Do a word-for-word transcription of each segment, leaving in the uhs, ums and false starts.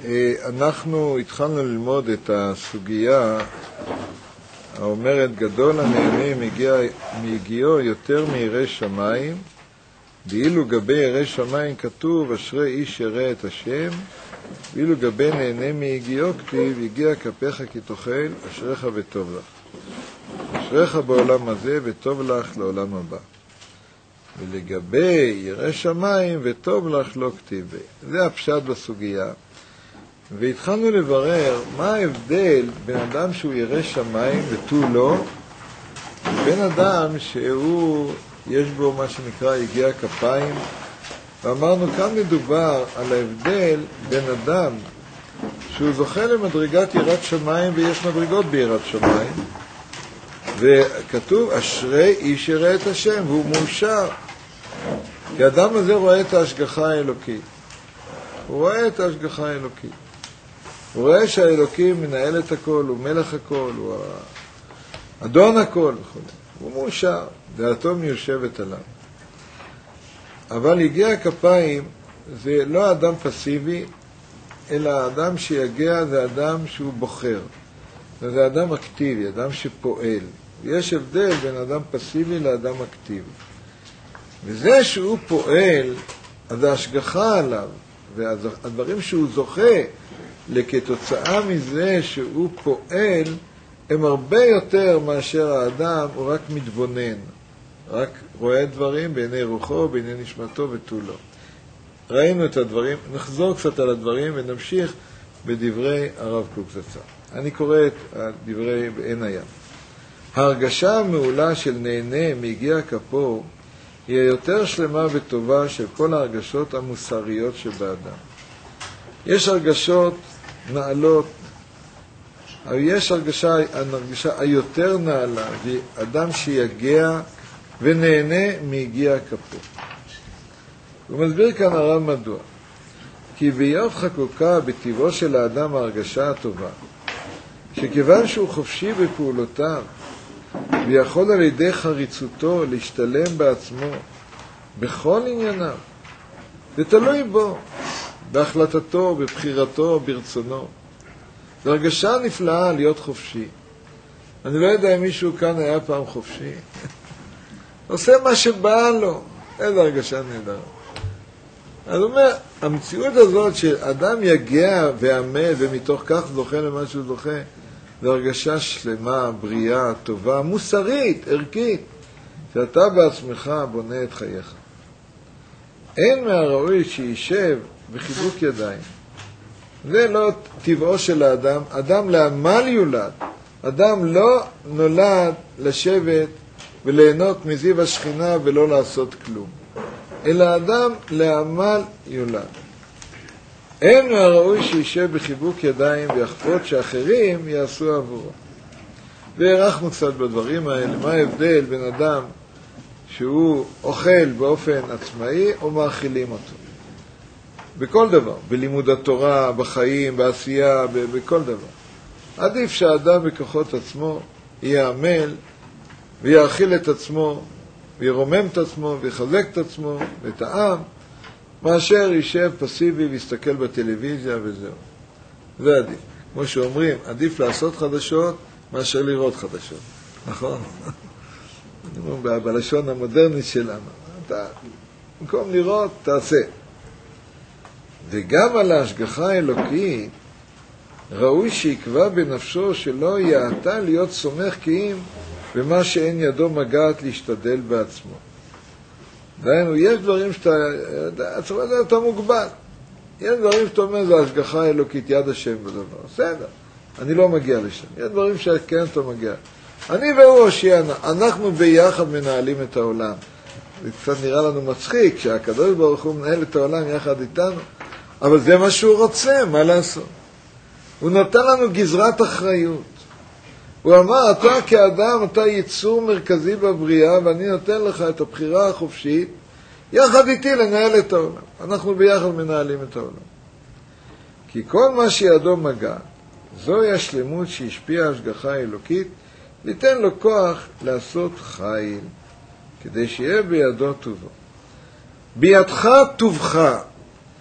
אנחנו התחלנו ללמוד את הסוגיה האומרת גדול הנהנה מגיע, מגיעו יותר מירא שמיים, ואילו גבי ירא שמיים כתוב אשרי איש ירא את השם, ואילו גבי נהנה מיגיעו כתיב הגיע כפיך כי תאכל אשריך וטוב לך, אשריך בעולם הזה וטוב לך לעולם הבא. ולגבי ירא שמיים וטוב לך לא כתיב. זה הפשט בסוגיה. והתחלנו לברר מה ההבדל בין אדם שהוא ירא שמיים ותו לא, ובין אדם שהוא יש בו מה שנקרא יגיע כפיים. ואמרנו כאן מדובר על ההבדל בין אדם שהוא זוכה למדרגת יראת שמיים, ויש מדרגות ביראת שמיים, וכתוב אשרי איש ירא את השם, והוא מאושר, כי האדם הזה רואה את ההשגחה האלוקית. הוא רואה את ההשגחה האלוקית, הוא רואה שהאלוקים מנהל את הכל, הוא מלך הכל, הוא אדון הכל וכו'. הוא מאושר, דעתו מיושבת עליו. אבל יגיע הכפיים זה לא אדם פסיבי, אלא אדם שיגיע זה אדם שהוא בוחר, זה אדם אקטיבי, אדם שפועל. יש הבדל בין אדם פסיבי לאדם אקטיבי, וזה שהוא פועל, אז ההשגחה עליו והדברים שהוא זוכה לכתוצאה מזה שהוא פועל הם הרבה יותר מאשר האדם הוא רק מתבונן, רק רואה דברים בעיני רוחו, בעיני נשמתו ותו לא. ראינו את הדברים, נחזור קצת על הדברים ונמשיך בדברי הרב קוק זצ"ל. אני קורא את דברי בעין הים. ההרגשה המעולה של נהנה מיגיע כפו היא היותר שלמה וטובה של כל ההרגשות המוסריות שבאדם. יש הרגשות נעלות, אבל יש הרגשה, הרגשה היותר נעלה, היא אדם שיגיע ונהנה מיגיע כפו. הוא מסביר כאן הרב מדוע. כי ביות חקוקה בטבעו של האדם ההרגשה הטובה, שכיוון שהוא חופשי בפעולותיו, ויכול על ידי חריצותו להשתלם בעצמו בכל ענייניו, זה תלוי בו, בהחלטתו, בבחירתו, ברצונו. זו הרגשה נפלאה להיות חופשי. אני לא יודע אם מישהו כאן היה פעם חופשי. עושה מה שבא לו. איזו הרגשה נהדרת. אז הוא אומר, המציאות הזאת שאדם יגיע ועמד ומתוך כך זוכה למה שהוא זוכה, זו הרגשה שלמה, בריאה, טובה, מוסרית, ערכית, שאתה בעצמך בונה את חייך. אין מהראוי שישב בחיבוק ידיים. זה לא טבעו של האדם. אדם לעמל יולד. אדם לא נולד לשבת וליהנות מזיו השכינה ולא לעשות כלום, אלא אדם לעמל יולד. אין מהראוי שישב בחיבוק ידיים ויחפות שאחרים יעשו עבורו. והערכנו קצת בדברים האלה, מה ההבדל בין אדם שהוא אוכל באופן עצמאי או מאכילים אותו. בכל דבר, בלימוד התורה, בחיים, בעשייה, בכל דבר. עדיף שהאדם בכוחות עצמו יעמל ויאכיל את עצמו וירומם את עצמו ויחזק את עצמו ואת העם, מאשר יישב פסיבי ויסתכל בטלוויזיה וזהו. זה עדיף. כמו שאומרים, עדיף לעשות חדשות מאשר לראות חדשות. נכון? בלשון המודרנית שלנו. אתה, במקום לראות, תעשה. וגם על ההשגחה האלוקית, ראוי שיקבע בנפשו שלא יעתה להיות סומך קיים במה שאין ידו מגעת להשתדל בעצמו. דהיינו, יש דברים שאתה, עצמו הזה אתה מוגבל. יש דברים שאתה אומר, זה השגחה האלוקית, יד השם בדבר. בסדר, אני לא מגיע לשם. יש דברים שכן אתה מגיע. אני והוא הושיענו, אנחנו ביחד מנהלים את העולם. זה קצת נראה לנו מצחיק, שהקדוש ברוך הוא מנהל את העולם יחד איתנו, אבל זה מה שהוא רוצה, מה לעשות? הוא נותן לנו גזרת אחריות. הוא אמר, אתה כאדם, אתה ייצור מרכזי בבריאה, ואני נותן לך את הבחירה החופשית, יחד איתי לנהל את העולם. אנחנו ביחד מנהלים את העולם. כי כל מה שידו מגע, זוהי השלמות שהשפיעה השגחה האלוקית, ליתן לו כוח לעשות חיל, כדי שיהיה בידו טובו. בידך טובך,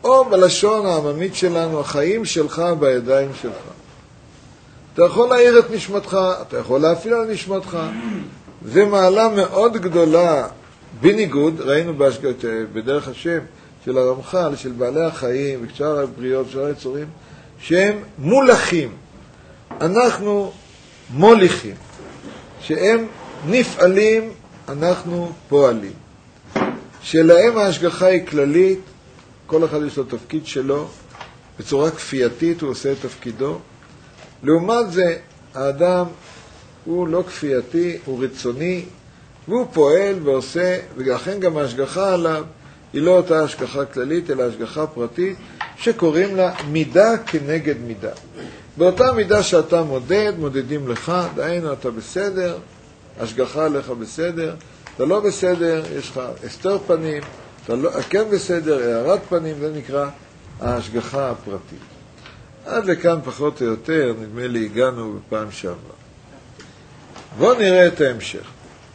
או בלשון העממית שלנו, החיים שלך בידיים שלך. אתה יכול להעיר את נשמתך, אתה יכול להפעיל על נשמתך. זה מעלה מאוד גדולה, בניגוד, ראינו בהשגות, בדרך השם של הרמח"ל, של בעלי החיים, ושאר הבריאות, שאר היצורים, שהם מולכים. אנחנו מוליכים. שהם נפעלים, אנחנו פועלים. שלהם ההשגחה היא כללית, כל אחד יש לו תפקיד שלו, בצורה כפייתית הוא עושה את תפקידו. לעומת זה, האדם הוא לא כפייתי, הוא רצוני, והוא פועל ועושה, ולכן גם ההשגחה עליו היא לא אותה השגחה כללית, אלא השגחה פרטית, שקוראים לה מידה כנגד מידה. באותה מידה שאתה מודד, מודדים לך, דהיינו אתה בסדר, השגחה עליך בסדר, אתה לא בסדר, יש לך הסתר פנים, אתה לא, כן בסדר, הערת פנים, זה נקרא ההשגחה הפרטית. עד לכאן פחות או יותר, נדמה לי, הגענו בפעם שעברה. בואו נראה את ההמשך.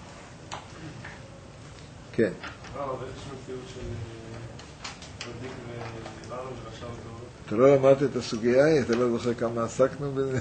כן. אתה לא למדת את הסוגיה, אתה לא זוכר כמה עסקנו בזה?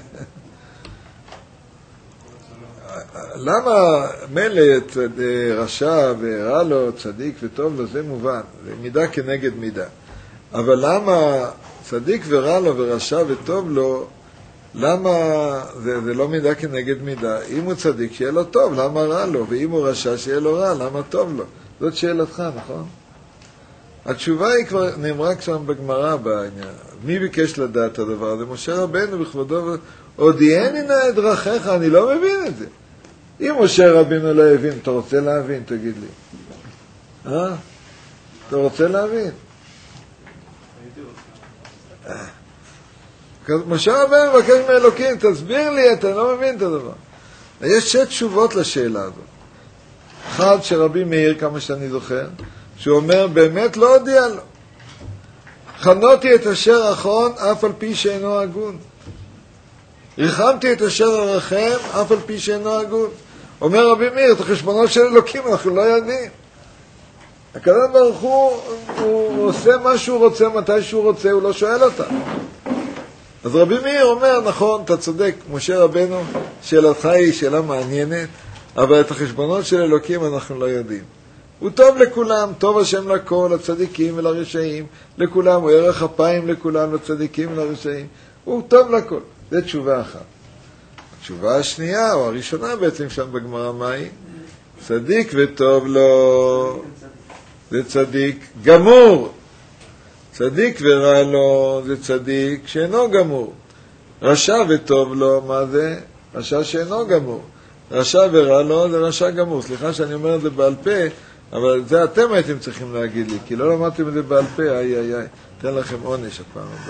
למה מלא רשע ורע לו, צדיק וטוב לו, זה מובן, זה מידה כנגד מידה. אבל למה צדיק ורע לו ורשע וטוב לו, למה זה, זה לא מידה כנגד מידה? אם הוא צדיק שיהיה לו טוב, למה רע לו? ואם הוא רשע שיהיה לו רע, למה טוב לו? זאת שאלתך, נכון? התשובה היא כבר נאמרה שם בגמרא בעניין. מי ביקש לדעת את הדבר הזה? משה רבנו בכבודו, הודיעני נא את דרכיך, אני לא מבין את זה. אם משה רבנו לא הבין, אתה רוצה להבין, תגיד לי. אה? אתה רוצה להבין? משה רבנו מבקש מאלוקים, תסביר לי, אתה לא מבין את הדבר. יש שתי תשובות לשאלה הזאת. אחד שרבי מאיר, כמה שאני זוכר, שהוא אומר, באמת לא הודיע לו. חנותי את אשר אחון, אף על פי שאינו הגון. ריחמתי את אשר הרחם, אף על פי שאינו הגון. אומר רבי מאיר, את החשבונות של אלוקים אנחנו לא יודעים. הקדוש ברוך הוא, הוא עושה מה שהוא רוצה, מתי שהוא רוצה, הוא לא שואל אותה. אז רבי מאיר אומר, נכון, אתה צודק, משה רבנו, שאלתך היא שאלה מעניינת, אבל את החשבונות של אלוקים אנחנו לא יודעים. הוא טוב לכולם, טוב השם לכל, לצדיקים ולרשעים, לכולם, הוא ערך אפיים לכולם, לצדיקים ולרשעים, הוא טוב לכל. זו תשובה אחת. התשובה השנייה, או הראשונה בעצם שם בגמרא, מהי? צדיק וטוב לו, זה צדיק גמור. צדיק ורע לו, זה צדיק שאינו גמור. רשע וטוב לו, מה זה? רשע שאינו גמור. רשע ורע לו, זה רשע גמור. סליחה שאני אומר את זה בעל פה, אבל זה אתם הייתם צריכים להגיד לי, כי לא למדתם את זה בעל פה, איי איי איי, תן לכם עונש הפעם הבאה.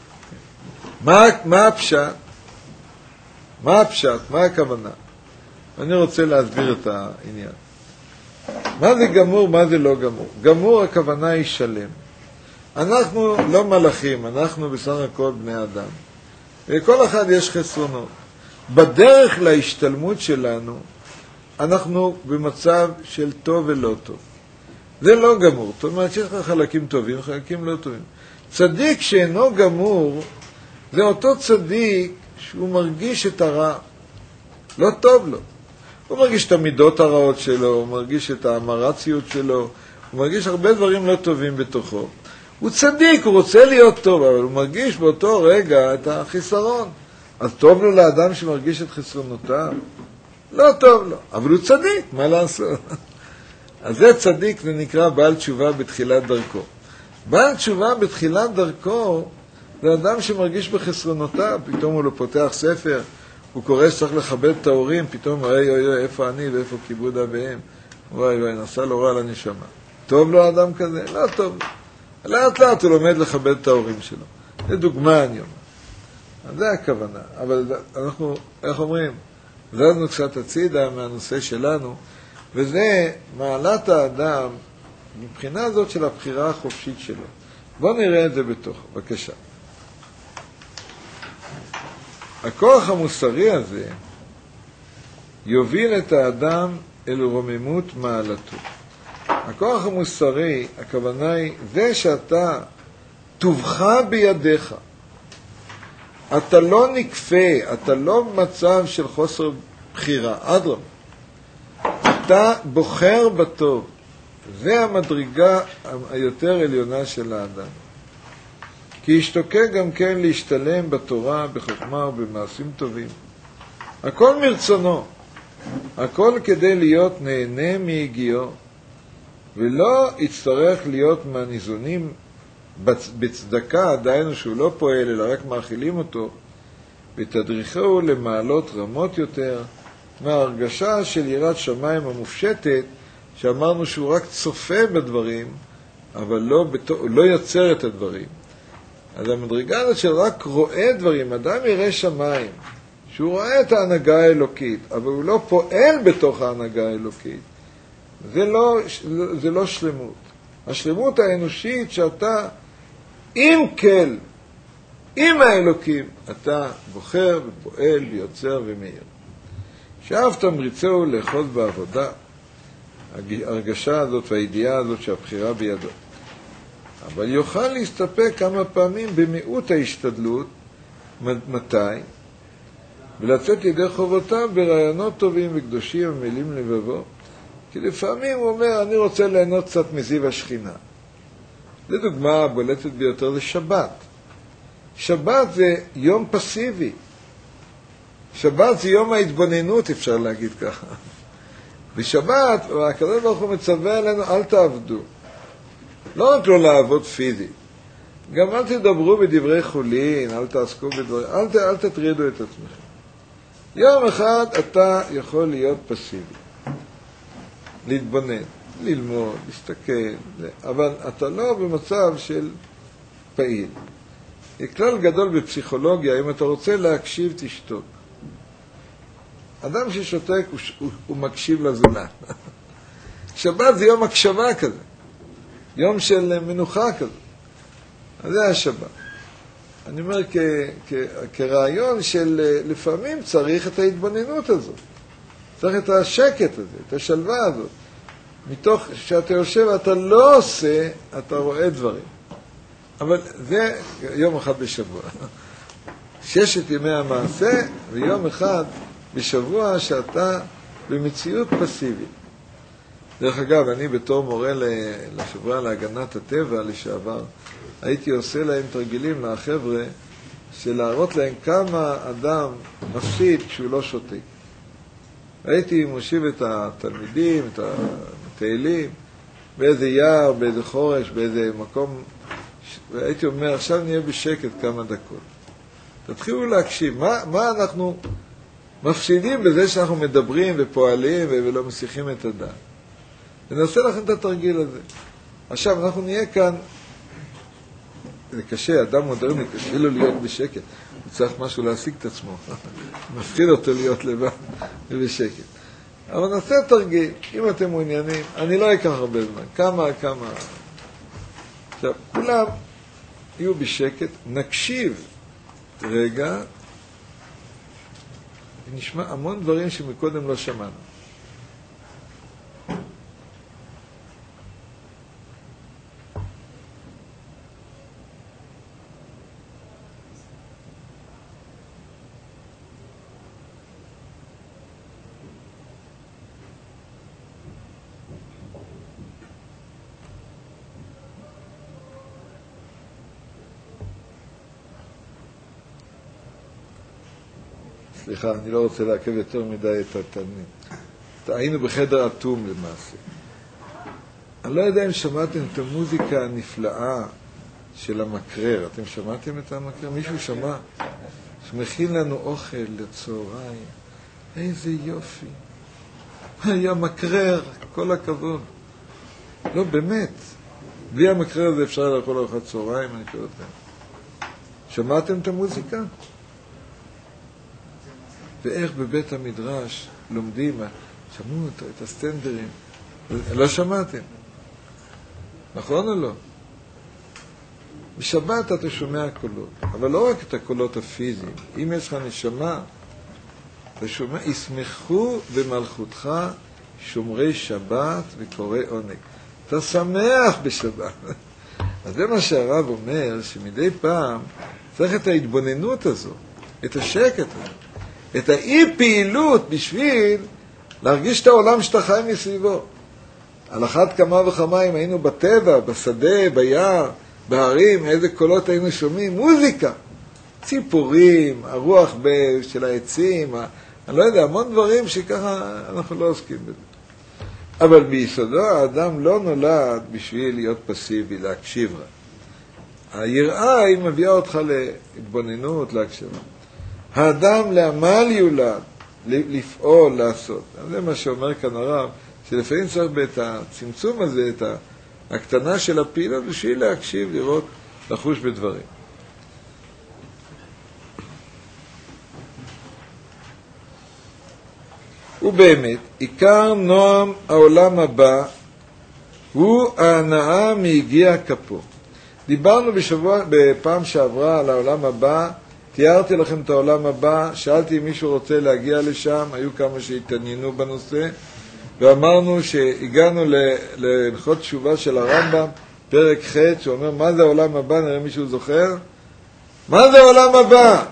מה, מה הפשט? מה הפשט? מה הכוונה? אני רוצה להסביר את העניין. מה זה גמור, מה זה לא גמור? גמור הכוונה היא שלם. אנחנו לא מלאכים, אנחנו בסך הכל בני אדם. לכל אחד יש חסרונות. בדרך להשתלמות שלנו, אנחנו במצב של טוב ולא טוב. זה לא גמור. זאת אומרת שיש לך חלקים טובים, חלקים לא טובים. צדיק שאינו גמור, זה אותו צדיק שהוא מרגיש את הרע. לא טוב לו. הוא מרגיש את המידות הרעות שלו, הוא מרגיש את האמרציות שלו, הוא מרגיש הרבה דברים לא טובים בתוכו. הוא צדיק, הוא רוצה להיות טוב, אבל הוא מרגיש באותו רגע את החיסרון. אז טוב לו לאדם שמרגיש את חסרונותיו? לא טוב לו, אבל הוא צדיק, מה לעשות? אז זה צדיק, זה נקרא בעל תשובה בתחילת דרכו. בעל תשובה בתחילת דרכו זה אדם שמרגיש בחסרונותיו, פתאום הוא לא פותח ספר, הוא קורא שצריך לכבד את ההורים, פתאום אוי אוי אוי, איפה אני ואיפה כיבוד אביהם? וואי וואי, נסע לו רע לנשמה. טוב לו אדם כזה? לא טוב לו. לאט לאט הוא לומד לכבד את ההורים שלו. זה דוגמה אני אומר. אז זה הכוונה. אבל אנחנו, איך אומרים, זזנו קצת הצידה מהנושא שלנו, וזה מעלת האדם מבחינה הזאת של הבחירה החופשית שלו. בואו נראה את זה בתוך, בבקשה. הכוח המוסרי הזה יוביל את האדם אל רוממות מעלתו. הכוח המוסרי, הכוונה היא, זה שאתה טובך בידיך. אתה לא נקפה, אתה לא במצב של חוסר בחירה, אדרבה. אתה בוחר בטוב. זה המדרגה היותר עליונה של האדם. כי ישתוקק גם כן להשתלם בתורה, בחוכמה ובמעשים טובים. הכל מרצונו. הכל כדי להיות נהנה מהגיעו. ולא יצטרך להיות מהניזונים בצדקה, דהיינו שהוא לא פועל אלא רק מאכילים אותו, ותדריכו למעלות רמות יותר מההרגשה של יראת שמיים המופשטת, שאמרנו שהוא רק צופה בדברים, אבל לא, בתו, לא יוצר את הדברים. אז המדרגה הזאת של רק רואה דברים, אדם יראה שמיים, שהוא רואה את ההנהגה האלוקית, אבל הוא לא פועל בתוך ההנהגה האלוקית. זה לא, זה לא שלמות. השלמות האנושית שאתה עם כל, עם האלוקים, אתה בוחר ופועל ויוצר ומאיר. שאף תמריצהו לאחוז בעבודה, הרגשה הזאת והידיעה הזאת שהבחירה בידו. אבל יוכל להסתפק כמה פעמים במיעוט ההשתדלות, מתי? ולצאת ידי חובותיו ברעיונות טובים וקדושים המלים לבבו, כי לפעמים הוא אומר, אני רוצה ליהנות קצת מזיו השכינה. לדוגמה, הבולטת ביותר זה שבת. שבת זה יום פסיבי. שבת זה יום ההתבוננות, אפשר להגיד ככה. בשבת, הקדוש ברוך הוא מצווה עלינו, אל תעבדו. לא רק לא לעבוד פיזית. גם אל תדברו בדברי חולין, אל תעסקו בדברים, אל, ת, אל תטרידו את עצמכם. יום אחד אתה יכול להיות פסיבי. להתבונן, ללמוד, להסתכל, אבל אתה לא במצב של פעיל. כלל גדול בפסיכולוגיה, אם אתה רוצה להקשיב, תשתוק. אדם ששותק הוא, הוא, הוא מקשיב לזולת. שבת זה יום הקשבה כזה, יום של מנוחה כזה. אז זה השבת. אני אומר כ, כ, כרעיון של לפעמים צריך את ההתבוננות הזאת. צריך את השקט הזה, את השלווה הזאת. מתוך שאתה יושב ואתה לא עושה, אתה רואה דברים. אבל זה יום אחד בשבוע. ששת ימי המעשה ויום אחד בשבוע שאתה במציאות פסיבית. דרך אגב, אני בתור מורה לחברה להגנת הטבע לשעבר, הייתי עושה להם תרגילים לחבר'ה של להראות להם כמה אדם מפסיד כשהוא לא שותק. הייתי מושיב את התלמידים, את המטיילים, באיזה יער, באיזה חורש, באיזה מקום, והייתי אומר, עכשיו נהיה בשקט כמה דקות. תתחילו להקשיב, מה, מה אנחנו מפסידים בזה שאנחנו מדברים ופועלים ולא מסיחים את הדעת. ונעשה לכם את התרגיל הזה. עכשיו, אנחנו נהיה כאן, זה קשה, אדם מודרני, קשה לו להיות בשקט. הוא צריך משהו להשיג את עצמו. מפחיד אותו להיות לבד ובשקט. אבל נעשה תרגיל, אם אתם מעוניינים, אני לא אקח הרבה זמן, כמה, כמה. עכשיו, כולם יהיו בשקט, נקשיב רגע, ונשמע המון דברים שמקודם לא שמענו. סליחה, אני לא רוצה לעכב יותר מדי את התלמיד. היינו בחדר אטום למעשה. אני לא יודע אם שמעתם את המוזיקה הנפלאה של המקרר. אתם שמעתם את המקרר? מישהו שמע? שמכין לנו אוכל לצהריים. איזה יופי. היה מקרר, כל הכבוד. לא, באמת. בלי המקרר הזה אפשר לאכול ארוחת צהריים, אני שואל אתכם. שמעתם את המוזיקה? ואיך בבית המדרש לומדים, שמעו את הסטנדרים, לא שמעתם, נכון או לא? בשבת אתה שומע קולות, אבל לא רק את הקולות הפיזיים, אם יש לך נשמה, אתה שומע, ישמחו במלכותך שומרי שבת וקורא עונג. אתה שמח בשבת, אז זה מה שהרב אומר, שמדי פעם צריך את ההתבוננות הזו, את השקט הזה, את האי פעילות בשביל להרגיש את העולם שאתה חי מסביבו. על אחת כמה וכמה אם היינו בטבע, בשדה, ביער, בהרים, איזה קולות היינו שומעים? מוזיקה, ציפורים, הרוח של העצים, אני לא יודע, המון דברים שככה אנחנו לא עוסקים בזה. אבל ביסודו האדם לא נולד בשביל להיות פסיבי, להקשיב רק. היראה היא מביאה אותך להתבוננות, להקשיבה. האדם לעמל יולד, לפעול, לעשות. זה מה שאומר כאן הרב, שלפעמים צריך את הצמצום הזה, את הקטנה של הפעילות, בשביל להקשיב, לראות, לחוש בדברים. ובאמת, עיקר נועם העולם הבא הוא ההנאה מיגיע כפו. דיברנו בשבוע, בפעם שעברה על העולם הבא, תיארתי לכם את העולם הבא, שאלתי אם מישהו רוצה להגיע לשם, היו כמה שהתעניינו בנושא, ואמרנו שהגענו להלכות תשובה של הרמב"ם, פרק ח' שאומר מה זה העולם הבא, נראה מישהו זוכר? מה זה העולם הבא?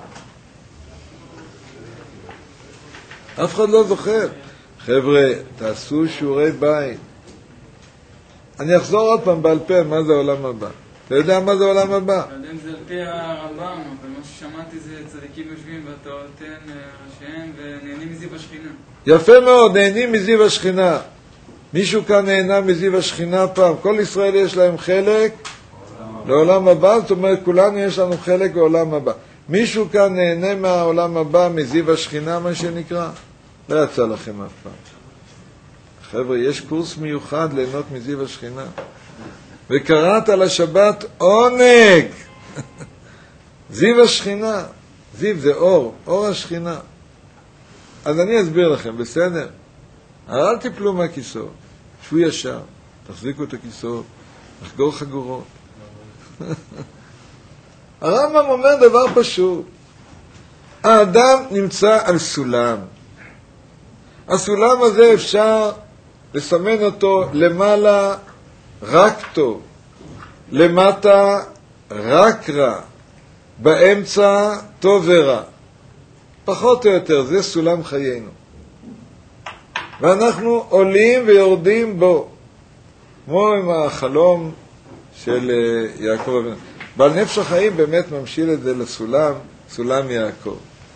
אף אחד לא זוכר. חבר'ה, תעשו שיעורי בית. אני אחזור עוד פעם בעל פה מה זה העולם הבא. אתה יודע מה זה העולם הבא? לא יודע אם זה על פי הרמב"ם, אבל מה ששמעתי זה צדיקים יושבים בתורתן ראשיהם ונהנים מזיו השכינה. יפה מאוד, נהנים מזיו השכינה. מישהו כאן נהנה מזיו השכינה פעם? כל ישראל יש להם חלק לעולם הבא, זאת אומרת כולנו יש לנו חלק לעולם הבא. מישהו כאן נהנה מהעולם הבא, מזיו השכינה מה שנקרא? לא יצא לכם אף פעם. חבר'ה, יש קורס מיוחד ליהנות מזיו השכינה. וקראת על השבת עונג. זיו השכינה. זיו זה אור, אור השכינה. אז אני אסביר לכם, בסדר? אל תיפלו מהכיסאות. שבו ישר, תחזיקו את הכיסאות, תחגור חגורות. הרמב"ם אומר דבר פשוט. האדם נמצא על סולם. הסולם הזה אפשר לסמן אותו למעלה רק טוב, למטה רק רע, באמצע טוב ורע. פחות או יותר, זה סולם חיינו. ואנחנו עולים ויורדים בו. כמו עם החלום של יעקב אבינו. בעל נפש החיים באמת ממשיל את זה לסולם, סולם יעקב.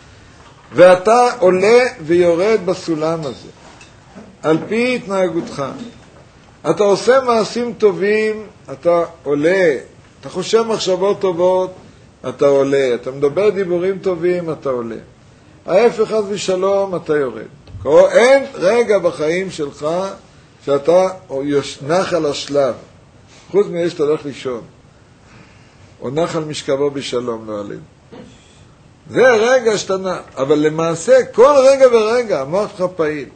ואתה עולה ויורד בסולם הזה, על פי התנהגותך. אתה עושה מעשים טובים, אתה עולה. אתה חושב מחשבות טובות, אתה עולה. אתה מדבר דיבורים טובים, אתה עולה. ההפך חס ושלום, אתה יורד. אין רגע בחיים שלך שאתה נח על השלב. חוץ מזה שאתה הולך לישון. או נח על משכבו בשלום, לא עלינו. זה הרגע שאתה נח. אבל למעשה, כל רגע ורגע, המוח שלך פעיל.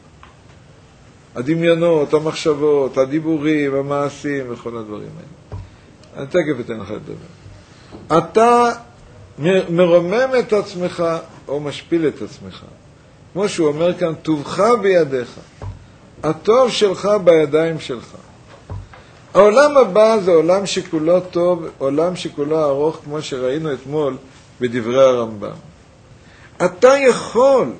הדמיונות, המחשבות, הדיבורים, המעשים וכל הדברים האלה. אני תכף אתן לך לדבר. אתה מרומם את עצמך או משפיל את עצמך. כמו שהוא אומר כאן, טובך בידיך. הטוב שלך בידיים שלך. העולם הבא זה עולם שכולו טוב, עולם שכולו ארוך, כמו שראינו אתמול בדברי הרמב"ם. אתה יכול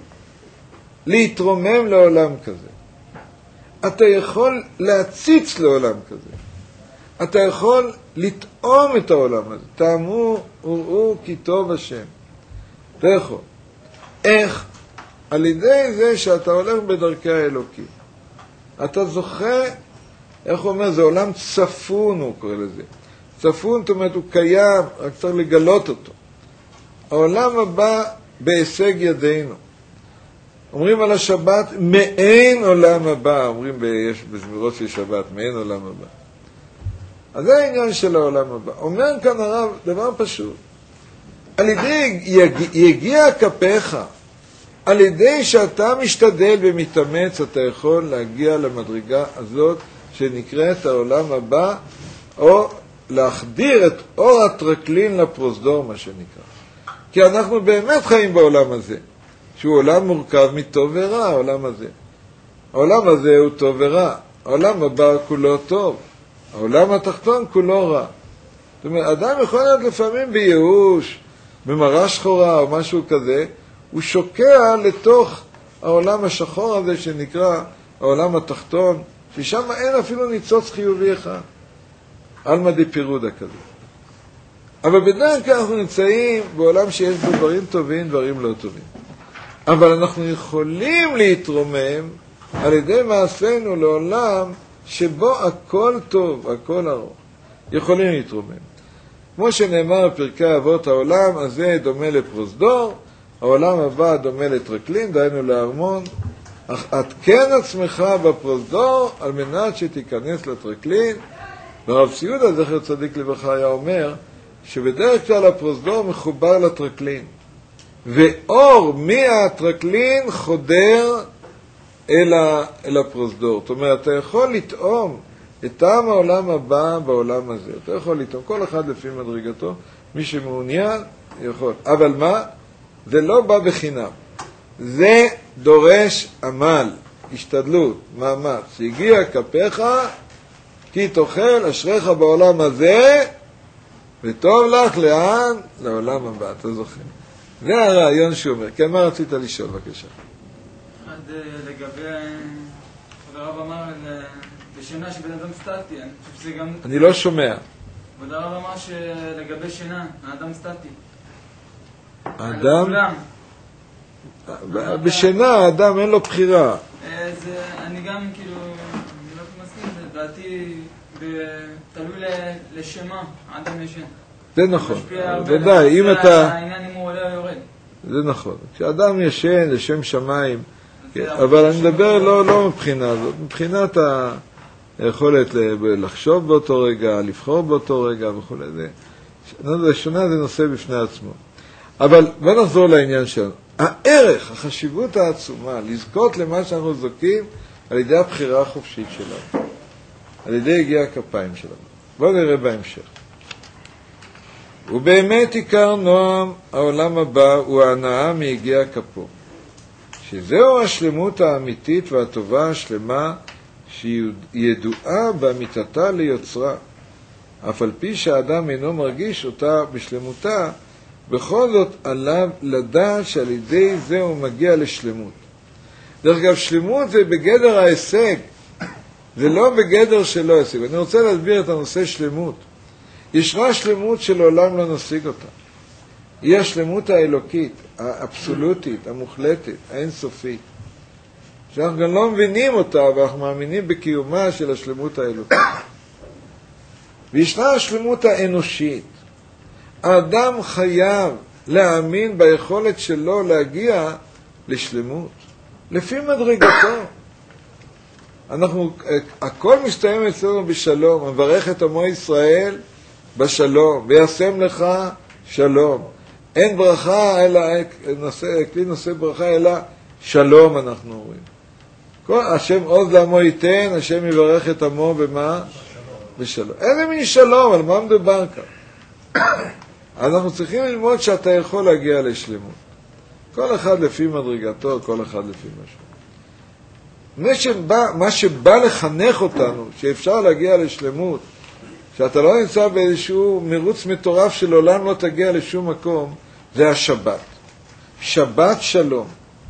להתרומם לעולם כזה. אתה יכול להציץ לעולם כזה. אתה יכול לטעום את העולם הזה. טעמו וראו כי טוב השם. אתה יכול. איך? על ידי זה שאתה הולך בדרכי האלוקים. אתה זוכה, איך הוא אומר, זה עולם צפון, הוא קורא לזה. צפון, זאת אומרת, הוא קיים, רק צריך לגלות אותו. העולם הבא בהישג ידינו. אומרים על השבת, מעין עולם הבא. אומרים יש בזמירות של שבת, מעין עולם הבא. אז זה העניין של העולם הבא. אומר כאן הרב דבר פשוט. על ידי יגיע כפיך, על ידי שאתה משתדל ומתאמץ, אתה יכול להגיע למדרגה הזאת שנקראת העולם הבא, או להחדיר את אור הטרקלין לפרוזדור, מה שנקרא. כי אנחנו באמת חיים בעולם הזה, שהוא עולם מורכב מטוב ורע, העולם הזה. העולם הזה הוא טוב ורע, העולם הבא כולו טוב, העולם התחתון כולו רע. זאת אומרת, אדם יכול להיות לפעמים בייאוש, במראה שחורה או משהו כזה, הוא שוקע לתוך העולם השחור הזה שנקרא העולם התחתון, ששם אין אפילו ניצוץ חיובי אחד. אלמא דפירודה כזה. אבל בדרך כלל אנחנו נמצאים בעולם שיש בו דברים טובים, דברים לא טובים. אבל אנחנו יכולים להתרומם על ידי מעשינו לעולם שבו הכל טוב, הכל ארוך. יכולים להתרומם. כמו שנאמר בפרקי אבות, העולם הזה דומה לפרוזדור, העולם הבא דומה לטרקלין, דהיינו לארמון. אך עדכן עצמך בפרוזדור על מנת שתיכנס לטרקלין. והרב ציודה זכר צדיק לברכה היה אומר שבדרך כלל הפרוזדור מחובר לטרקלין, ואור מהטרקלין חודר אל, ה, אל הפרוזדור. זאת אומרת, אתה יכול לטעום את טעם העולם הבא בעולם הזה. אתה יכול לטעום, כל אחד לפי מדרגתו, מי שמעוניין יכול. אבל מה? זה לא בא בחינם. זה דורש עמל, השתדלות, מאמץ. שהגיע כפיך, כי תאכל אשריך בעולם הזה, וטוב לך לאן? לעולם הבא, אתה זוכר. זה הרעיון שהוא אומר. כן, מה רצית לשאול, בבקשה? אחד לגבי, הרב אמר בשינה שבן אדם סטטי, אני חושב שזה גם... אני לא שומע. הרב אמר שלגבי שינה, האדם סטטי. האדם? בשינה האדם אין לו בחירה. אני גם כאילו, אני לא מסכים, לדעתי תלוי לשמה, האדם ישן. זה נכון, ודאי, אם אתה... העניין אם הוא עולה או יורד. זה נכון, כשאדם ישן לשם שמיים, אבל אני מדבר לא מבחינה הזאת, מבחינת היכולת לחשוב באותו רגע, לבחור באותו רגע וכו'. שונה זה נושא בפני עצמו. אבל בוא נחזור לעניין שלנו. הערך, החשיבות העצומה, לזכות למה שאנחנו זוכים על ידי הבחירה החופשית שלנו, על ידי הגיע הכפיים שלנו. בואו נראה בהמשך. ובאמת עיקר נועם העולם הבא הוא ההנאה מהגיע כפו, שזהו השלמות האמיתית והטובה השלמה שידועה באמיתתה ליוצרה, אף על פי שהאדם אינו מרגיש אותה בשלמותה, בכל זאת עליו לדעת שעל ידי זה הוא מגיע לשלמות. דרך אגב, שלמות זה בגדר ההישג, זה לא בגדר שלא הישג. אני רוצה להסביר את הנושא שלמות. ישנה שלמות שלעולם לא נשיג אותה. היא השלמות האלוקית, האבסולוטית, המוחלטת, האינסופית. שאנחנו גם לא מבינים אותה, ואנחנו מאמינים בקיומה של השלמות האלוקית. וישנה השלמות האנושית. האדם חייב להאמין ביכולת שלו להגיע לשלמות, לפי מדרגתו. אנחנו, הכל מסתיים אצלנו בשלום. מברך את עמו ישראל בשלום, וישם לך שלום. אין ברכה אלא, נושא, כלי נושא ברכה אלא שלום, אנחנו אומרים. כל, השם עוז לעמו ייתן, השם יברך את עמו במה? בשלום. איזה מין שלום, על מה מדובר כאן? אנחנו צריכים ללמוד שאתה יכול להגיע לשלמות. כל אחד לפי מדרגתו, כל אחד לפי משהו. מה שבא, מה שבא לחנך אותנו, שאפשר להגיע לשלמות, שאתה לא נמצא באיזשהו מרוץ מטורף של עולם לא תגיע לשום מקום, זה השבת. שבת שלום.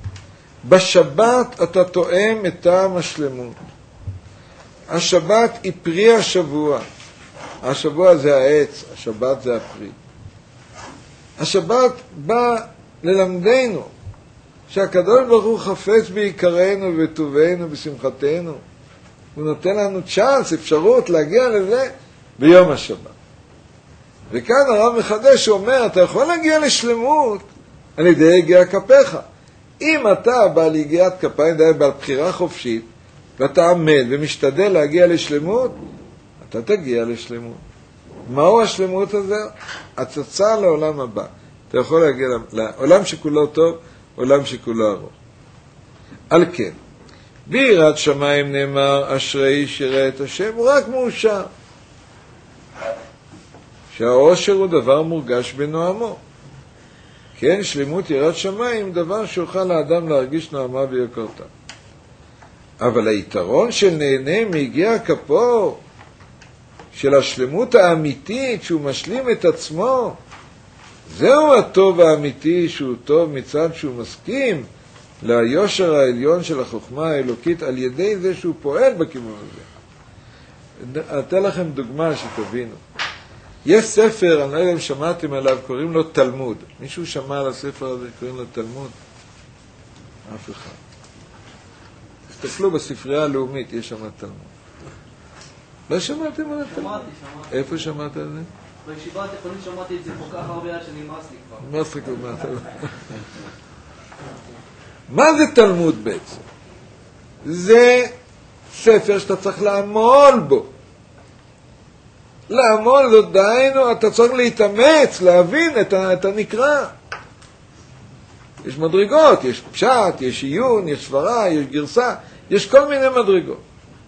בשבת אתה תואם את טעם השלמות. השבת היא פרי השבוע. השבוע זה העץ, השבת זה הפרי. השבת בא ללמדנו שהקדוש ברוך הוא חפץ בעיקרנו ובטובנו ובשמחתנו. הוא נותן לנו צ'אנס, אפשרות להגיע לזה ביום השבת. וכאן הרב מחדש שאומר, אתה יכול להגיע לשלמות על ידי הגיע כפיך. אם אתה בא להגיעת כפיים, בעל בחירה חופשית, ואתה עמד ומשתדל להגיע לשלמות, אתה תגיע לשלמות. מהו השלמות הזה? הצצה לעולם הבא. אתה יכול להגיע לעולם שכולו טוב, עולם שכולו ארוך. על כן, ביראת שמיים נאמר, אשרי איש ירא את השם, הוא רק מאושר. שהאושר הוא דבר מורגש בנועמו. כן, שלמות יראת שמיים, דבר שיוכל לאדם להרגיש נעמה ויקרתה. אבל היתרון של נהנה מהגיע כפו, של השלמות האמיתית, שהוא משלים את עצמו, זהו הטוב האמיתי, שהוא טוב מצד שהוא מסכים ליושר העליון של החוכמה האלוקית על ידי זה שהוא פועל בכיוון הזה. אתן לכם דוגמה שתבינו. יש ספר, אני לא יודע אם שמעתם עליו, קוראים לו תלמוד. מישהו שמע על הספר הזה, קוראים לו תלמוד? אף אחד. תסתכלו בספרייה הלאומית, יש שם תלמוד. לא שמעתם על התלמוד? שמעתי, שמעתי. איפה שמעת על זה? בישיבה התיכונית שמעתי את זה כל כך הרבה עד שנמאס לי כבר. נמאס לי כבר מהתלמוד. מה זה תלמוד בעצם? זה ספר שאתה צריך לעמול בו. לעמול זאת דיינו, אתה צריך להתאמץ, להבין את, ה, את הנקרא. יש מדרגות, יש פשט, יש עיון, יש סברה, יש גרסה, יש כל מיני מדרגות.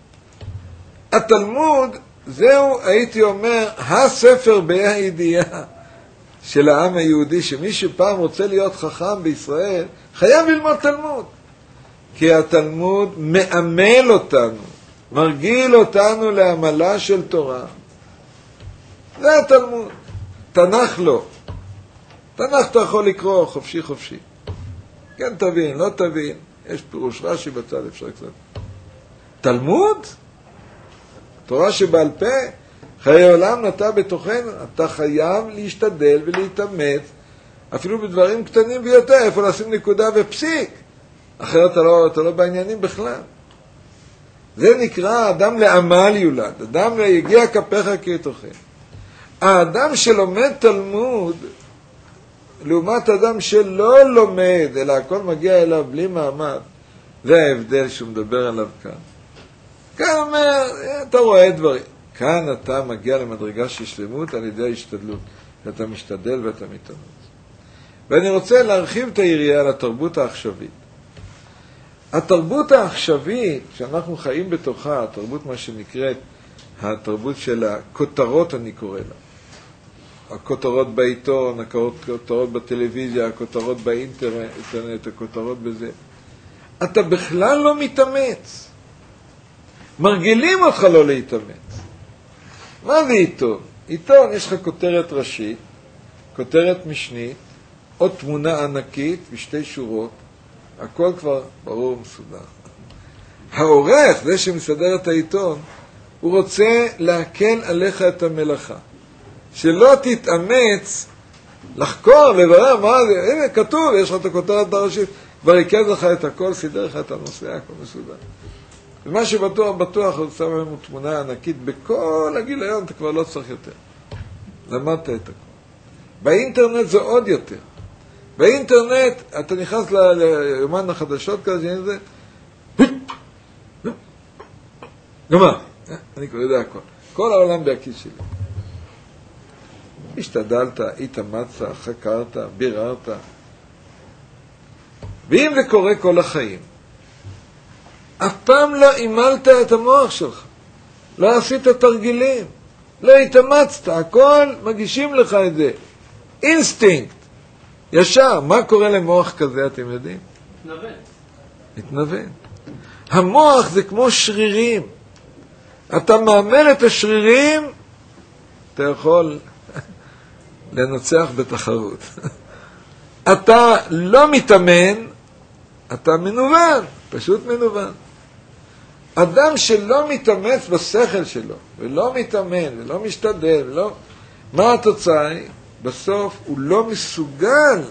התלמוד, זהו, הייתי אומר, הספר בה"א הידיעה של העם היהודי, שמי שפעם רוצה להיות חכם בישראל, חייב ללמוד תלמוד. כי התלמוד מאמל אותנו, מרגיל אותנו לעמלה של תורה. זה התלמוד. תנ"ך לא. תנ"ך אתה יכול לקרוא חופשי חופשי. כן תבין, לא תבין. יש פירוש רש"י בצד, אפשר קצת. תלמוד? תורה שבעל פה, חיי עולם נטע בתוכנו. אתה חייב להשתדל ולהתאמץ, אפילו בדברים קטנים ביותר, איפה לשים נקודה ופסיק. אחרת אתה לא, אתה לא בעניינים בכלל. זה נקרא אדם לעמל יולד. אדם יגיע כפיך כתוכן. האדם שלומד תלמוד, לעומת אדם שלא לומד, אלא הכל מגיע אליו בלי מעמד, זה ההבדל שהוא מדבר עליו כאן. כאן אומר, אתה רואה דברים. כאן אתה מגיע למדרגה של שלמות על ידי ההשתדלות. אתה משתדל ואתה מתאמץ. ואני רוצה להרחיב את היריעה לתרבות העכשווית. התרבות העכשווית, שאנחנו חיים בתוכה, התרבות מה שנקראת, התרבות של הכותרות אני קורא לה. הכותרות בעיתון, הכותרות בטלוויזיה, הכותרות באינטרנט, הכותרות בזה. אתה בכלל לא מתאמץ. מרגילים אותך לא להתאמץ. מה זה עיתון? עיתון, יש לך כותרת ראשית, כותרת משנית, עוד תמונה ענקית ושתי שורות, הכל כבר ברור ומסודר. העורך, זה שמסדר את העיתון, הוא רוצה להקל עליך את המלאכה. שלא תתאמץ לחקור, לברר מה זה, הנה כתוב, יש לך את הכותרת הראשית, כבר יקד לך את הכל, סידר לך את הנושא, הכל מסודר. ומה שבטוח, בטוח, הוא שם לנו תמונה ענקית, בכל הגיליון אתה כבר לא צריך יותר. למדת את הכל. באינטרנט זה עוד יותר. באינטרנט, אתה נכנס ליומן החדשות כזה, זה, גמר, אני כבר יודע הכל. כל העולם בהכיס שלי. השתדלת, התאמצת, חקרת, ביררת. ואם זה קורה כל החיים, אף פעם לא אימלת את המוח שלך. לא עשית תרגילים. לא התאמצת. הכל מגישים לך את זה. אינסטינקט. ישר. מה קורה למוח כזה, אתם יודעים? מתנוון. מתנוון. המוח זה כמו שרירים. אתה מאמן את השרירים, אתה יכול לנצח בתחרות. אתה לא מתאמן, אתה מנוון, פשוט מנוון. אדם שלא מתאמץ בשכל שלו, ולא מתאמן, ולא משתדל, ולא... מה התוצאה היא? בסוף הוא לא מסוגל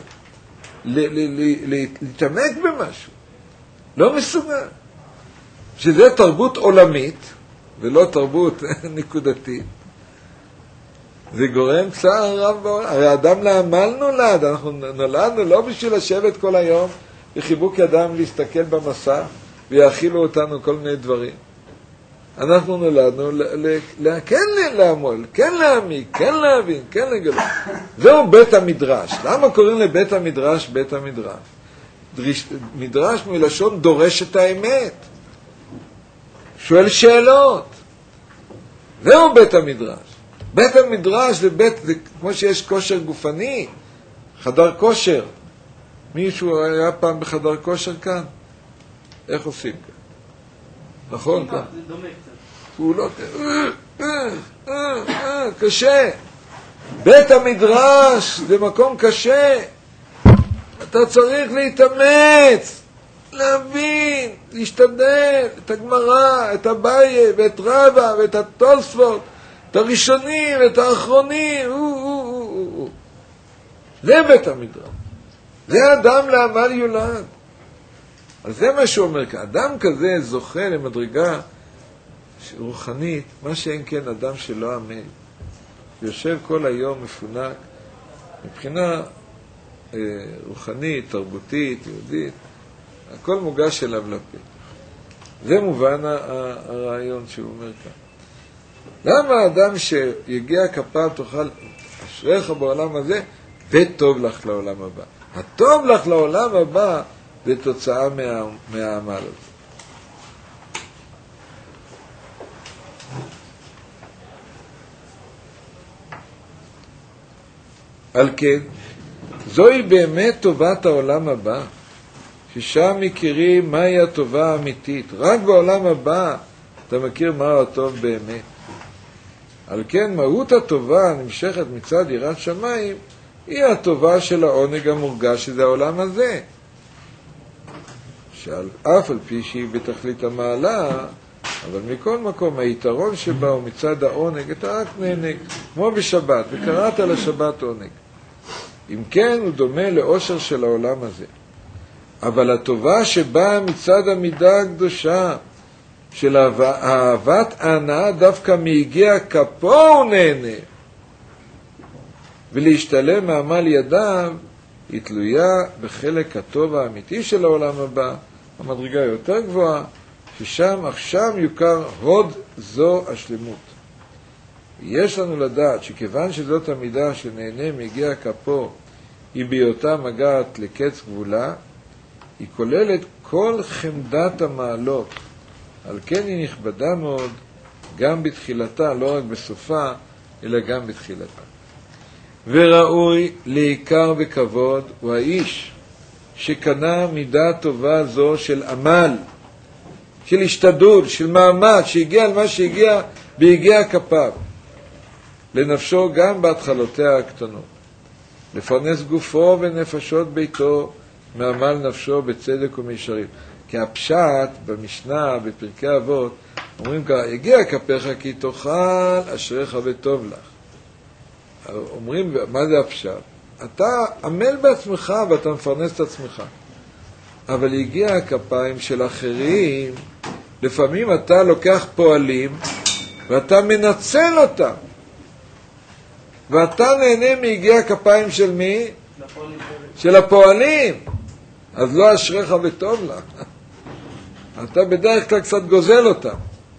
להתעמק במשהו. לא מסוגל. שזה תרבות עולמית, ולא תרבות נקודתית. זה גורם צער רב בעולם. הרי אדם לעמל נולד, אנחנו נולדנו לא בשביל לשבת כל היום, בחיבוק ידם להסתכל במסע, ויאכילו אותנו כל מיני דברים. אנחנו נולדנו כן לעמול, כן להעמיק, כן להבין, כן לגלות. זהו בית המדרש. למה קוראים לבית המדרש בית המדרש? דריש, מדרש מלשון דורש את האמת. שואל שאלות. זהו בית המדרש. בית המדרש זה בית, זה כמו שיש כושר גופני, חדר כושר. מישהו היה פעם בחדר כושר כאן? איך עושים כאן? נכון? זה דומה קצת. פעולות, קשה. בית המדרש זה מקום קשה. אתה צריך להתאמץ, להבין, להשתדל, את הגמרא, את אביי, ואת רבא, ואת התוספות, את הראשונים, ואת האחרונים. זה בית המדרש. זה אדם לעמל יולד. אז זה מה שהוא אומר כאן. אדם כזה זוכה למדרגה רוחנית, מה שאין כן אדם שלא עמל. יושב כל היום מפונק, מבחינה אה, רוחנית, תרבותית, יהודית, הכל מוגש אליו לפה. זה מובן הרעיון שהוא אומר כאן. למה האדם שיגיע כפיו תאכל אשריך בעולם הזה, וטוב לך לעולם הבא. הטוב לך לעולם הבא זה תוצאה מה, מהעמל הזה. על כן, זוהי באמת טובת העולם הבא, ששם מכירים מהי הטובה האמיתית. רק בעולם הבא אתה מכיר מהו הטוב באמת. על כן, מהות הטובה הנמשכת מצד יראת שמיים, היא הטובה של העונג המורגש, שזה העולם הזה. שעל אף על פי שהיא בתכלית המעלה, אבל מכל מקום היתרון שבה הוא מצד העונג, אתה רק נהנג, כמו בשבת, וקראת לשבת עונג. אם כן, הוא דומה לאושר של העולם הזה. אבל הטובה שבאה מצד המידה הקדושה, של אהבת ההנאה דווקא מיגיע כפו הוא נהנה, ולהשתלם מעמל ידיו, היא תלויה בחלק הטוב האמיתי של העולם הבא, המדרגה יותר גבוהה, ששם עכשיו יוכר הוד זו השלמות. יש לנו לדעת שכיוון שזאת המידה שנהנה מיגיע כפו, היא בהיותה מגעת לקץ גבולה, היא כוללת כל חמדת המעלות, על כן היא נכבדה מאוד, גם בתחילתה, לא רק בסופה, אלא גם בתחילתה. וראוי לעיקר וכבוד הוא האיש שקנה מידה טובה זו של עמל, של השתדלות, של מאמץ, שהגיע על מה שהגיע בהגיע כפיו, לנפשו גם בהתחלותיה הקטנות, לפרנס גופו ונפשות ביתו מעמל נפשו בצדק ומישרים. כי הפשט במשנה, בפרקי אבות, אומרים ככה, הגיע כפיך כי תאכל אשריך וטוב לך. אומרים, מה זה הפשט? אתה עמל בעצמך ואתה מפרנס את עצמך. אבל הגיע הכפיים של אחרים, לפעמים אתה לוקח פועלים ואתה מנצל אותם. ואתה נהנה מהגיע הכפיים של מי? של הפועלים. אז לא אשריך וטוב לך. אתה בדרך כלל קצת גוזל אותם.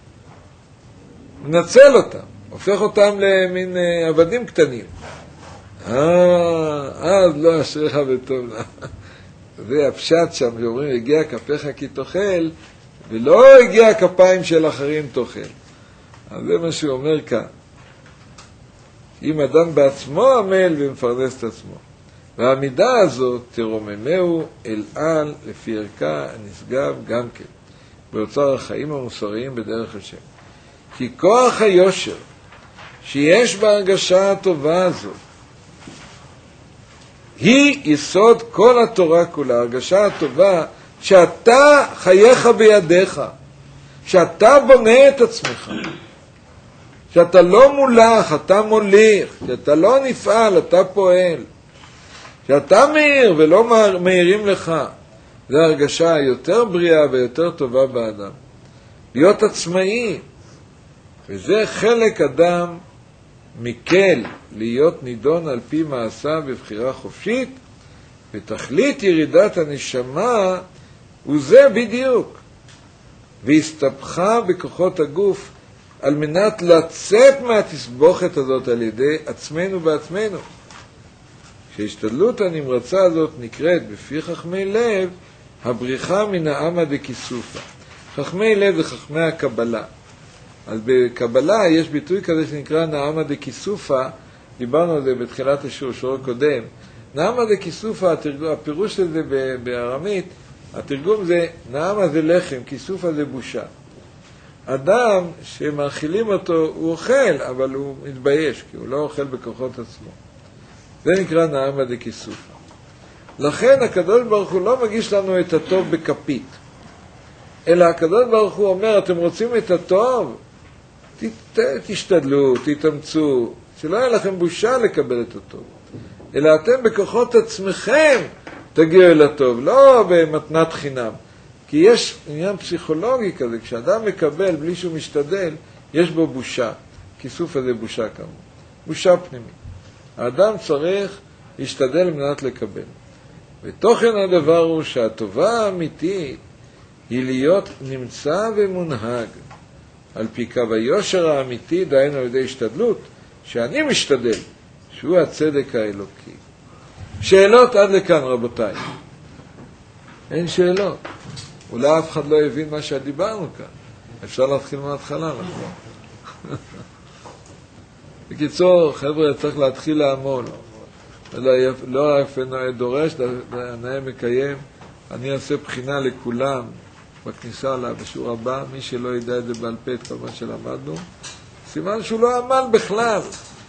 מנצל אותם. הופך אותם למין עבדים קטנים. אה, אז לא אשריך וטוב לך. זה הפשט שם, שאומרים, הגיע כפיך כי תאכל, ולא הגיע הכפיים של אחרים תאכל. אז זה מה שהוא אומר כאן. אם אדם בעצמו עמל ומפרנס את עצמו. והעמידה הזאת תרוממהו אל על לפי ערכה הנשגב גם כן, באוצר החיים המוסריים בדרך השם. כי כוח היושר שיש בהרגשה הטובה הזאת, היא יסוד כל התורה כולה. הרגשה הטובה שאתה חייך בידיך, שאתה בונה את עצמך, שאתה לא מולך, אתה מוליך, שאתה לא נפעל, אתה פועל, שאתה מאיר ולא מאירים לך. זו הרגשה יותר בריאה ויותר טובה באדם. להיות עצמאי, וזה חלק אדם מקל, להיות נידון על פי מעשה בבחירה חופשית, ותכלית ירידת הנשמה הוא זה בדיוק. והסתבכה בכוחות הגוף על מנת לצאת מהתסבוכת הזאת על ידי עצמנו בעצמנו. שהשתדלות הנמרצה הזאת נקראת בפי חכמי לב הבריחה מן העמא דכיסופא. חכמי לב זה חכמי הקבלה. אז בקבלה יש ביטוי כזה שנקרא נעמא דכיסופא, דיברנו על זה בתחילת השיעור, שיעור קודם. נעמא דכיסופא, הפירוש של זה בארמית, התרגום זה, נעמא זה לחם, כיסופא זה בושה. אדם שמאכילים אותו, הוא אוכל, אבל הוא מתבייש, כי הוא לא אוכל בכוחות עצמו. זה נקרא נעמה דקיסופה. לכן הקדוש ברוך הוא לא מגיש לנו את הטוב בכפית, אלא הקדוש ברוך הוא אומר, אתם רוצים את הטוב? ת, ת, תשתדלו, תתאמצו, שלא יהיה לכם בושה לקבל את הטוב. אלא אתם בכוחות עצמכם תגיעו אל הטוב, לא במתנת חינם. כי יש עניין פסיכולוגי כזה, כשאדם מקבל בלי שהוא משתדל, יש בו בושה. כיסוף הזה בושה כאמור. בושה פנימית. האדם צריך להשתדל מנת לקבל. ותוכן הדבר הוא שהטובה האמיתית היא להיות נמצא ומונהג. על פי קו היושר האמיתי, דהיינו על ידי השתדלות, שאני משתדל, שהוא הצדק האלוקי. שאלות עד לכאן, רבותיי. אין שאלות. אולי אף אחד לא הבין מה שדיברנו כאן. אפשר להתחיל מההתחלה, נכון? בקיצור, חבר'ה, צריך להתחיל לעמול. לא יפה דורש, נאה מקיים. אני אעשה בחינה לכולם בכניסה לה, בשיעור הבא. מי שלא ידע את זה בעל פה, את כל מה שלמדנו, סימן שהוא לא עמל בכלל.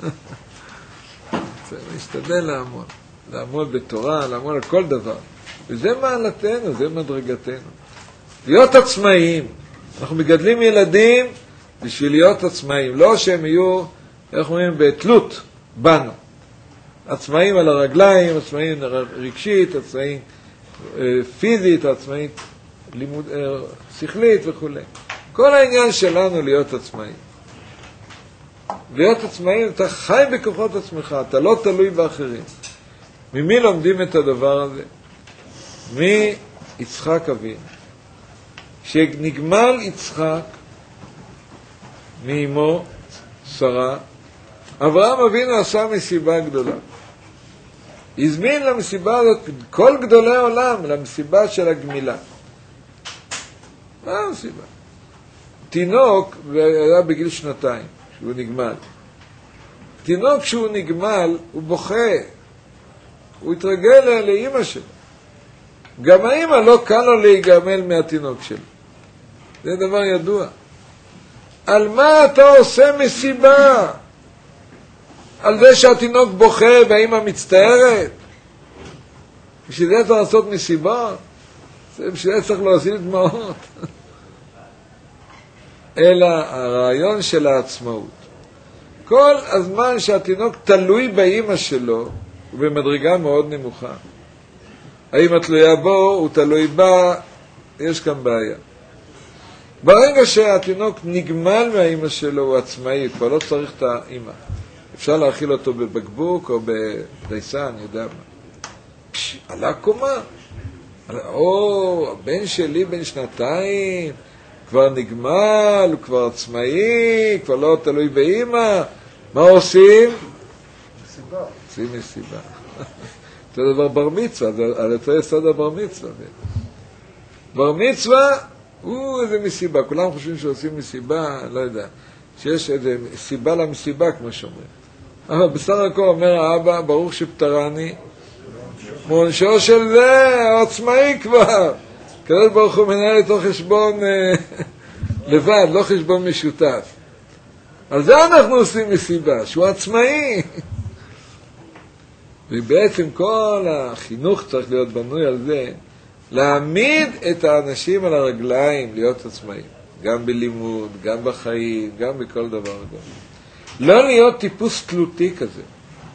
צריך להשתדל לעמול. לעמול בתורה, לעמול על כל דבר. וזה מעלתנו, זה מדרגתנו. להיות עצמאים. אנחנו מגדלים ילדים בשביל להיות עצמאים. לא שהם יהיו, איך אומרים, בתלות בנו. עצמאים על הרגליים, עצמאים רגשית, עצמאים פיזית, עצמאים לימוד, שכלית וכו'. כל העניין שלנו להיות עצמאים. להיות עצמאים, אתה חי בכוחות עצמך, אתה לא תלוי באחרים. ממי לומדים את הדבר הזה? מיצחק אבינו. כשנגמל יצחק מאמו שרה, אברהם אבינו עשה מסיבה גדולה. הזמין למסיבה הזאת כל גדולי עולם, למסיבה של הגמילה. מה המסיבה? תינוק, היה בגיל שנתיים, שהוא נגמל. תינוק שהוא נגמל, הוא בוכה. הוא התרגל לאמא שלו. גם האמא לא קל לו להיגמל מהתינוק שלו. זה דבר ידוע. על מה אתה עושה מסיבה? על זה שהתינוק בוכה והאמא מצטערת? בשביל זה צריך לעשות מסיבה? בשביל זה צריך להוציא דמעות. אלא הרעיון של העצמאות. כל הזמן שהתינוק תלוי באמא שלו, הוא במדרגה מאוד נמוכה. האמא תלויה בו, הוא תלוי בה, יש כאן בעיה. ברגע שהתינוק נגמל מהאמא שלו, הוא עצמאי, כבר לא צריך את האמא. אפשר להאכיל אותו בבקבוק או בדייסה, אני יודע מה. פש, עלה קומה. או, הבן שלי בן שנתיים, כבר נגמל, הוא כבר עצמאי, כבר לא תלוי באמא. מה עושים? מסיבה. עושים מסיבה. זה דבר בר מצווה, זה על אותו יסוד הבר מצווה. בר מצווה הוא איזה מסיבה, כולם חושבים שעושים מסיבה, לא יודע, שיש איזה סיבה למסיבה כמו שאומרים. אבל בסך הכל אומר האבא, ברוך שפטרני, מונשו של זה, עצמאי כבר. כדאי ברוך הוא מנהל איתו חשבון לבד, לא חשבון משותף. על זה אנחנו עושים מסיבה, שהוא עצמאי. ובעצם כל החינוך צריך להיות בנוי על זה, להעמיד את האנשים על הרגליים, להיות עצמאים. גם בלימוד, גם בחיים, גם בכל דבר. לא להיות טיפוס תלותי כזה.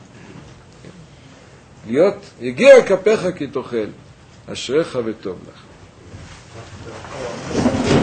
להיות, יגיע כפיך כי תאכל, אשריך וטוב לך.